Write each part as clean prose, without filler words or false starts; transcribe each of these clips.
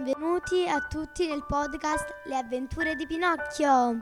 benvenuti a tutti nel podcast Le avventure di Pinocchio.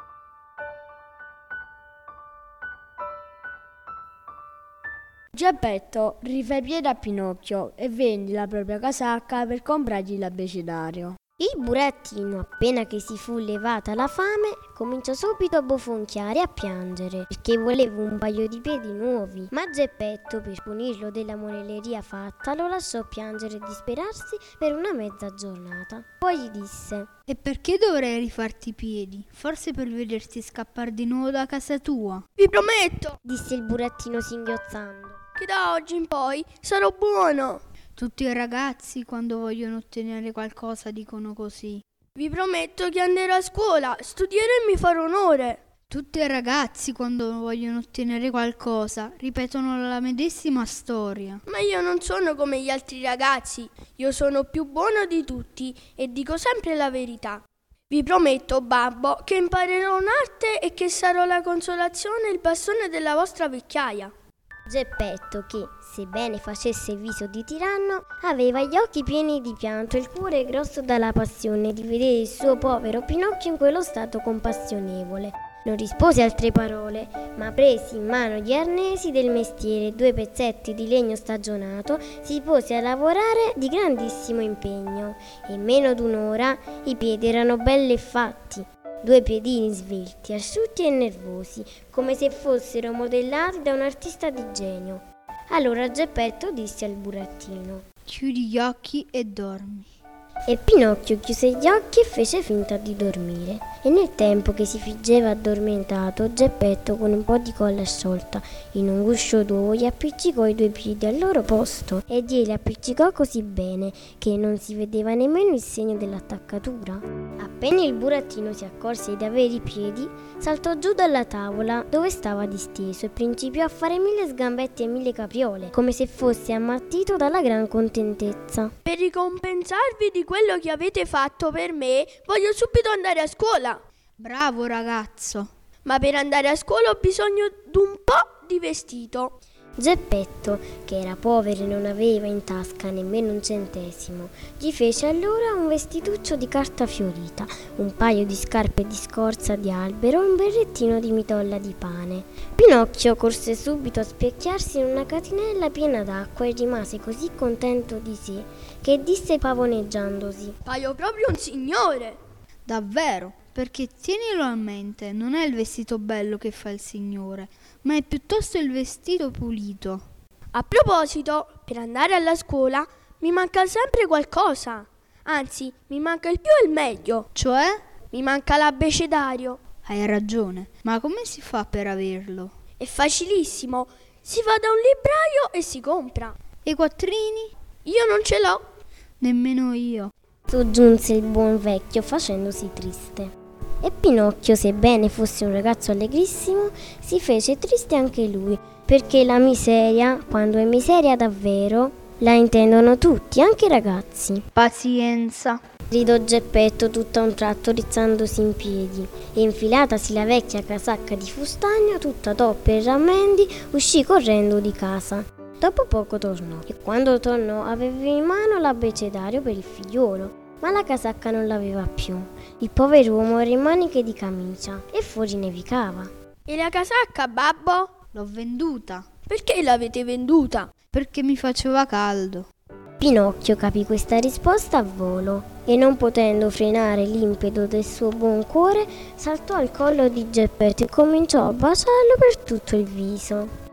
Geppetto rifà piede a Pinocchio e vende la propria casacca per comprargli l'abbecedario. Il burattino, appena che si fu levata la fame, cominciò subito a bofonchiare e a piangere, perché voleva un paio di piedi nuovi. Ma Geppetto, per punirlo della monelleria fatta, lo lasciò piangere e disperarsi per una mezza giornata. Poi gli disse: E perché dovrei rifarti i piedi? Forse per vederti scappare di nuovo da casa tua? Vi prometto, disse il burattino singhiozzando, che da oggi in poi sarò buono. Tutti i ragazzi quando vogliono ottenere qualcosa dicono così. Vi prometto che andrò a scuola, studierò e mi farò onore. Tutti i ragazzi quando vogliono ottenere qualcosa ripetono la medesima storia. Ma io non sono come gli altri ragazzi, io sono più buono di tutti e dico sempre la verità. Vi prometto, babbo, che imparerò un'arte e che sarò la consolazione e il bastone della vostra vecchiaia. Geppetto, che, sebbene facesse viso di tiranno, aveva gli occhi pieni di pianto e il cuore grosso dalla passione di vedere il suo povero Pinocchio in quello stato compassionevole. Non rispose altre parole, ma presi in mano gli arnesi del mestiere e 2 pezzetti di legno stagionato, si pose a lavorare di grandissimo impegno. In meno d'1 ora i piedi erano belli e fatti. 2 piedini svelti, asciutti e nervosi, come se fossero modellati da un artista di genio. Allora Geppetto disse al burattino: Chiudi gli occhi e dormi. E Pinocchio chiuse gli occhi e fece finta di dormire. E nel tempo che si fingeva addormentato, Geppetto, con un po' di colla sciolta in un guscio d'uovo, gli appiccicò i 2 piedi al loro posto e glieli appiccicò così bene che non si vedeva nemmeno il segno dell'attaccatura. Appena il burattino si accorse di avere i piedi, saltò giù dalla tavola dove stava disteso e principiò a fare 1000 sgambetti e 1000 capriole, come se fosse ammattito dalla gran contentezza. Per ricompensarvi di quello che avete fatto per me, voglio subito andare a scuola. Bravo ragazzo. Ma per andare a scuola ho bisogno di un po' di vestito. Geppetto, che era povero e non aveva in tasca nemmeno un centesimo, gli fece allora un vestituccio di carta fiorita, un paio di scarpe di scorza di albero e un berrettino di mitolla di pane. Pinocchio corse subito a specchiarsi in una catinella piena d'acqua e rimase così contento di sé che disse pavoneggiandosi: Paio proprio un signore! Davvero? Perché tienilo a mente, non è il vestito bello che fa il signore, ma è piuttosto il vestito pulito. A proposito, per andare alla scuola mi manca sempre qualcosa. Anzi, mi manca il più e il meglio. Cioè? Mi manca l'abbecedario. Hai ragione, ma come si fa per averlo? È facilissimo. Si va da un libraio e si compra. E i quattrini? Io non ce l'ho. Nemmeno io. Soggiunse il buon vecchio facendosi triste. E Pinocchio, sebbene fosse un ragazzo allegrissimo, si fece triste anche lui, perché la miseria, quando è miseria davvero, la intendono tutti, anche i ragazzi. Pazienza, gridò Geppetto tutto a un tratto rizzandosi in piedi, e infilatasi la vecchia casacca di fustagno tutta toppa e rammendi, uscì correndo di casa. Dopo poco tornò, e quando tornò aveva in mano l'abbecedario per il figliolo, ma la casacca non l'aveva più. Il pover'uomo era in maniche di camicia e fuori nevicava. E la casacca, babbo? L'ho venduta. Perché l'avete venduta? Perché mi faceva caldo. Pinocchio capì questa risposta a volo e, non potendo frenare l'impeto del suo buon cuore, saltò al collo di Geppetto e cominciò a baciarlo per tutto il viso.